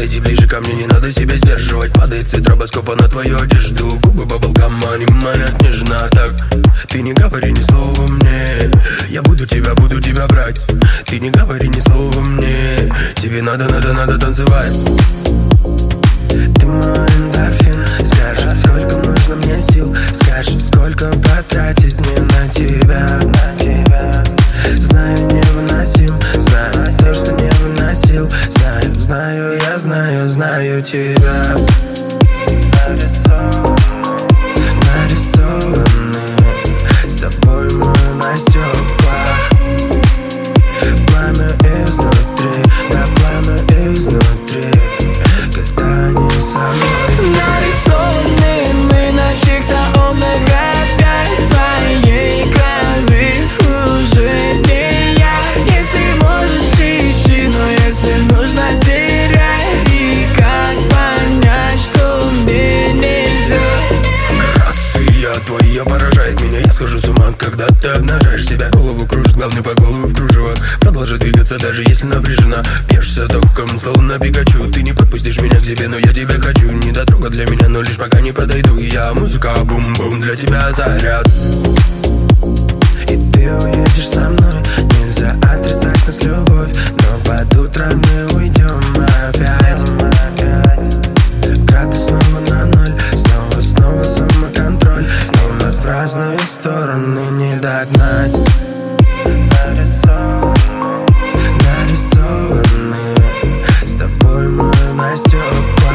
подойди ближе ко мне, не надо себя сдерживать. Падает цвет робоскопа на твою одежду. Губы баблгам, они манят нежно так. Ты не говори ни слова мне, я буду тебя брать. Ты не говори ни слова мне, тебе надо танцевать. Ты мой эндорфин, скажи, сколько нужно мне сил. Скажи, сколько потратить мне на тебя. Знаю, невыносим, знаю то, что не выносил. Знаю, я знаю тебя. Нарисованы с тобой мы на стеклах. Пламя изнутри, да пламя изнутри, когда не со мной. Нарисованы мы на чьих-то омега-5. Твоей крови уже не я. Если можешь, ищи, но если нужно, теряй. И как понять, что мне нельзя? Грация твоя поражает меня. Я схожу с ума, когда ты обнажаешь себя. Голову кружит, главный по голову в кружево. Продолжай двигаться, даже если напряжена. Бьешься током, словно Пикачу. Ты не подпустишь меня к себе, но я тебя хочу. Не дотрога для меня, но лишь пока не подойду. Я музыка, бум-бум, для тебя заряд. И ты уедешь со мной. Нельзя отрицать нас любовь, но под утро мы уйдем опять. Градус снова на ноль, снова самоконтроль. И мы в разные стороны не догнать. Нарисованы с тобой мы на стеклах.